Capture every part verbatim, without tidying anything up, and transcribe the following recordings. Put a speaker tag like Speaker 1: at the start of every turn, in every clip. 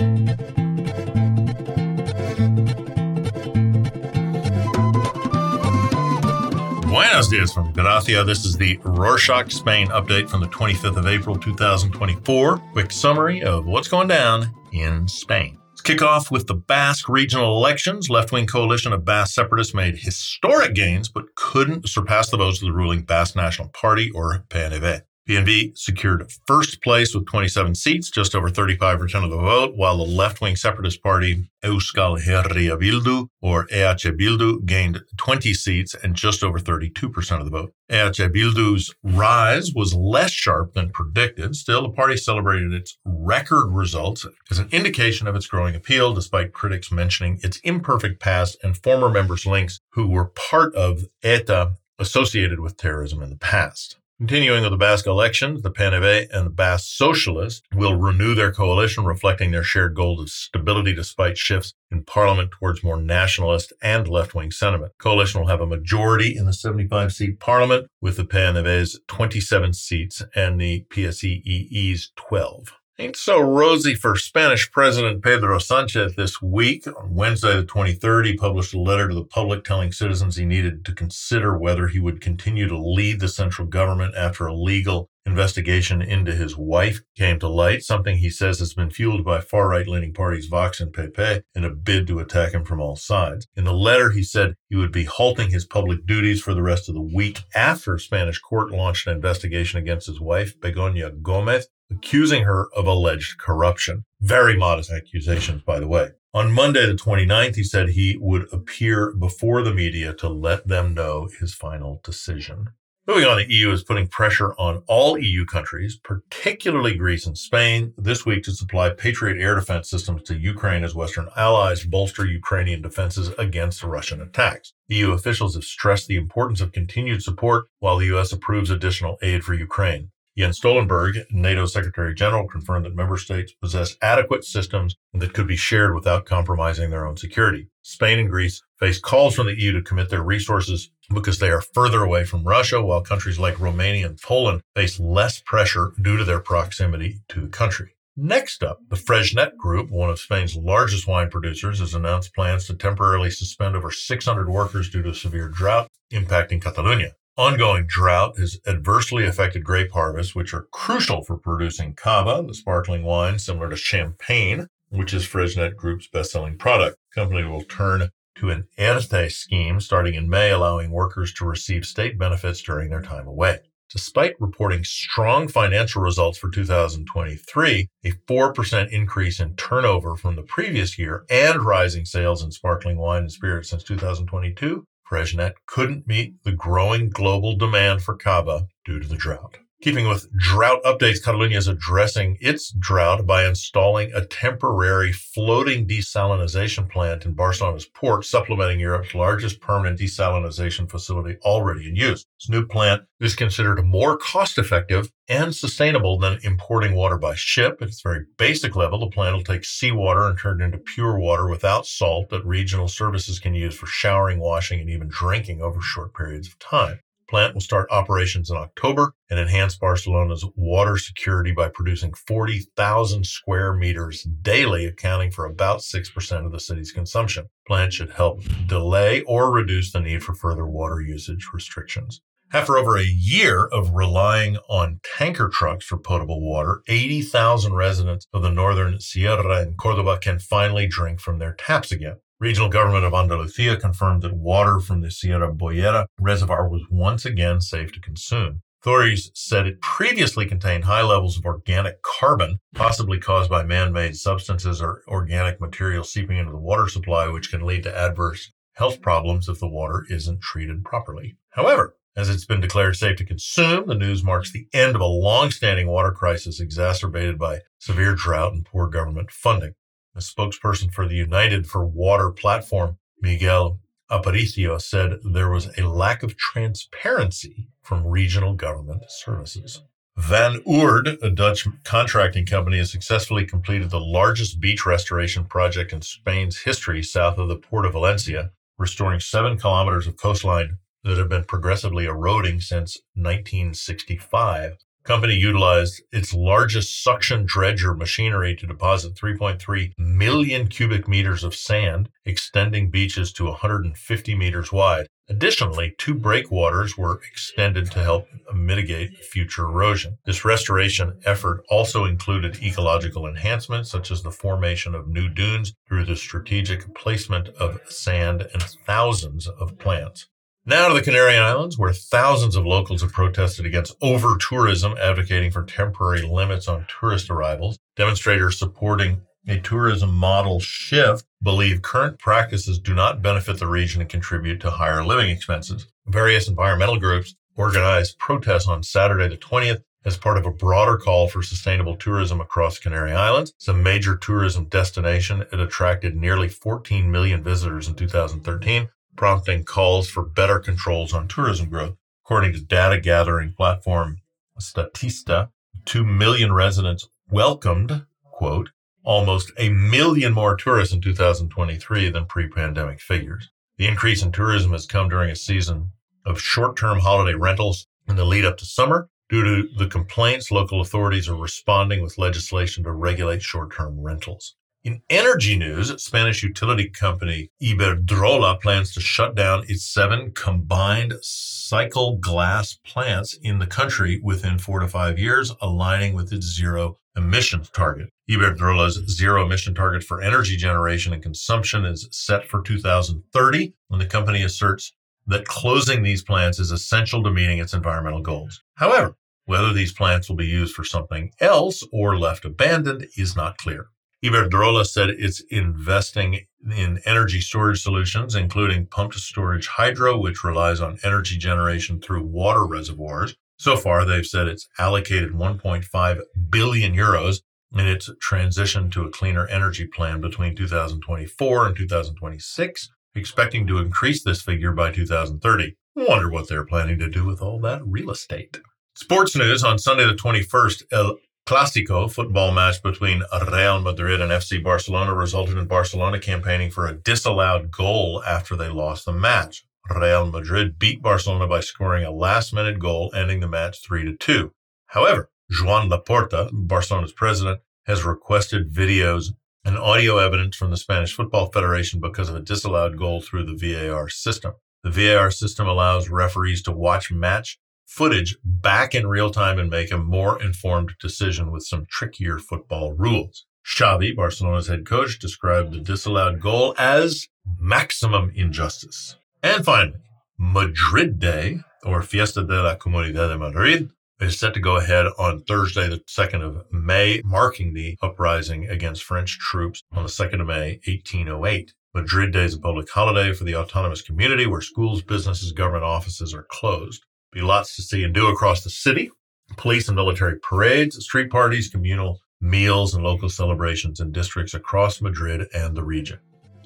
Speaker 1: Buenos dias from Gracia. This is the Rorschach Spain update from the twenty-fifth of April, two thousand twenty-four. Quick summary of what's going down in Spain. Let's kick off with the Basque regional elections. Left-wing coalition of Basque separatists made historic gains, but couldn't surpass the votes of the ruling Basque National Party, or P N V. P N V secured first place with twenty-seven seats, just over thirty-five percent of the vote, while the left-wing separatist party Euskal Herria Bildu, or E H Bildu, gained twenty seats and just over thirty-two percent of the vote. E H Bildu's rise was less sharp than predicted. Still, the party celebrated its record results as an indication of its growing appeal, despite critics mentioning its imperfect past and former members' links who were part of ETA associated with terrorism in the past. Continuing with the Basque elections, the P N V and the Basque Socialists will renew their coalition, reflecting their shared goal of stability despite shifts in parliament towards more nationalist and left-wing sentiment. Coalition will have a majority in the seventy-five seat parliament, with the P N V's twenty-seven seats and the P S E E E's twelve. Ain't so rosy for Spanish President Pedro Sanchez this week. On Wednesday the twenty-third, he published a letter to the public telling citizens he needed to consider whether he would continue to lead the central government after a legal investigation into his wife came to light, something he says has been fueled by far-right leaning parties Vox and P P in a bid to attack him from all sides. In the letter, he said he would be halting his public duties for the rest of the week after a Spanish court launched an investigation against his wife, Begoña Gómez, accusing her of alleged corruption. Very modest accusations, by the way. On Monday the twenty-ninth, he said he would appear before the media to let them know his final decision. Moving on, the E U is putting pressure on all E U countries, particularly Greece and Spain, this week to supply Patriot air defense systems to Ukraine as Western allies bolster Ukrainian defenses against Russian attacks. E U officials have stressed the importance of continued support while the U S approves additional aid for Ukraine. Jens Stoltenberg, NATO Secretary General, confirmed that member states possess adequate systems that could be shared without compromising their own security. Spain and Greece face calls from the E U to commit their resources because they are further away from Russia, while countries like Romania and Poland face less pressure due to their proximity to the country. Next up, the Freixenet Group, one of Spain's largest wine producers, has announced plans to temporarily suspend over six hundred workers due to a severe drought impacting Catalonia. Ongoing drought has adversely affected grape harvests, which are crucial for producing cava, the sparkling wine similar to champagne, which is Freixenet Group's best-selling product. The company will turn to an ERTE scheme starting in May, allowing workers to receive state benefits during their time away. Despite reporting strong financial results for two thousand twenty-three, a four percent increase in turnover from the previous year, and rising sales in sparkling wine and spirits since two thousand twenty-two, Freixenet couldn't meet the growing global demand for cava due to the drought. Keeping with drought updates, Catalonia is addressing its drought by installing a temporary floating desalination plant in Barcelona's port, supplementing Europe's largest permanent desalination facility already in use. This new plant is considered more cost-effective and sustainable than importing water by ship. At its very basic level, the plant will take seawater and turn it into pure water without salt that regional services can use for showering, washing, and even drinking over short periods of time. The plant will start operations in October and enhance Barcelona's water security by producing forty thousand square meters daily, accounting for about six percent of the city's consumption. The plant should help delay or reduce the need for further water usage restrictions. After over a year of relying on tanker trucks for potable water, eighty thousand residents of the northern Sierra in Cordoba can finally drink from their taps again. Regional government of Andalusia confirmed that water from the Sierra Boyera reservoir was once again safe to consume. Authorities said it previously contained high levels of organic carbon, possibly caused by man-made substances or organic material seeping into the water supply, which can lead to adverse health problems if the water isn't treated properly. However, as it's been declared safe to consume, the news marks the end of a long-standing water crisis exacerbated by severe drought and poor government funding. A spokesperson for the United for Water platform, Miguel Aparicio, said there was a lack of transparency from regional government services. Van Oord, a Dutch contracting company, has successfully completed the largest beach restoration project in Spain's history south of the Port of Valencia, restoring seven kilometers of coastline that have been progressively eroding since nineteen sixty-five. Company utilized its largest suction dredger machinery to deposit three point three million cubic meters of sand, extending beaches to one hundred fifty meters wide. Additionally, two breakwaters were extended to help mitigate future erosion. This restoration effort also included ecological enhancements, such as the formation of new dunes through the strategic placement of sand and thousands of plants. Now to the Canary Islands, where thousands of locals have protested against over-tourism, advocating for temporary limits on tourist arrivals. Demonstrators supporting a tourism model shift believe current practices do not benefit the region and contribute to higher living expenses. Various environmental groups organized protests on Saturday the twentieth as part of a broader call for sustainable tourism across Canary Islands. It's a major tourism destination. It attracted nearly fourteen million visitors in two thousand thirteen, prompting calls for better controls on tourism growth. According to data gathering platform Statista, two million residents welcomed, quote, almost a million more tourists in two thousand twenty-three than pre-pandemic figures. The increase in tourism has come during a season of short-term holiday rentals in the lead up to summer. Due to the complaints, local authorities are responding with legislation to regulate short-term rentals. In energy news, Spanish utility company Iberdrola plans to shut down its seven combined cycle glass plants in the country within four to five years, aligning with its zero emissions target. Iberdrola's zero emission target for energy generation and consumption is set for two thousand thirty, when the company asserts that closing these plants is essential to meeting its environmental goals. However, whether these plants will be used for something else or left abandoned is not clear. Iberdrola said it's investing in energy storage solutions, including pumped storage hydro, which relies on energy generation through water reservoirs. So far, they've said it's allocated one point five billion euros in its transition to a cleaner energy plan between two thousand twenty-four and two thousand twenty-six, expecting to increase this figure by two thousand thirty. Wonder what they're planning to do with all that real estate. Sports news on Sunday the twenty-first, El Clásico football match between Real Madrid and F C Barcelona resulted in Barcelona campaigning for a disallowed goal after they lost the match. Real Madrid beat Barcelona by scoring a last-minute goal, ending the match three to two. However, Joan Laporta, Barcelona's president, has requested videos and audio evidence from the Spanish Football Federation because of a disallowed goal through the V A R system. The V A R system allows referees to watch match footage back in real time and make a more informed decision with some trickier football rules. Xavi, Barcelona's head coach, described the disallowed goal as maximum injustice. And finally, Madrid Day, or Fiesta de la Comunidad de Madrid, is set to go ahead on Thursday, the second of May, marking the uprising against French troops on the second of May, eighteen oh eight. Madrid Day is a public holiday for the autonomous community where schools, businesses, government offices are closed. Be lots to see and do across the city. Police and military parades, street parties, communal meals, and local celebrations in districts across Madrid and the region.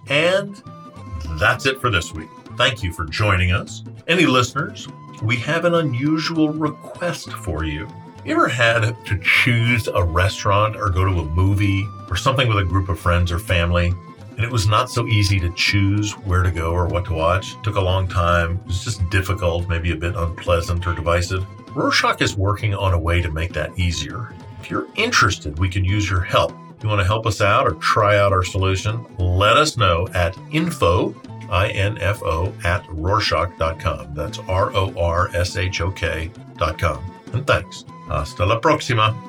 Speaker 1: And that's it for this week. Thank you for joining us. Any listeners, we have an unusual request for you. You ever had to choose a restaurant or go to a movie or something with a group of friends or family, and it was not so easy to choose where to go or what to watch? It took a long time. It was just difficult, maybe a bit unpleasant or divisive. Rorschach is working on a way to make that easier. If you're interested, we could use your help. If you want to help us out or try out our solution, let us know at info, I N F O, at Rorschach dot com. That's R O R S H O K dot com. And thanks. Hasta la próxima.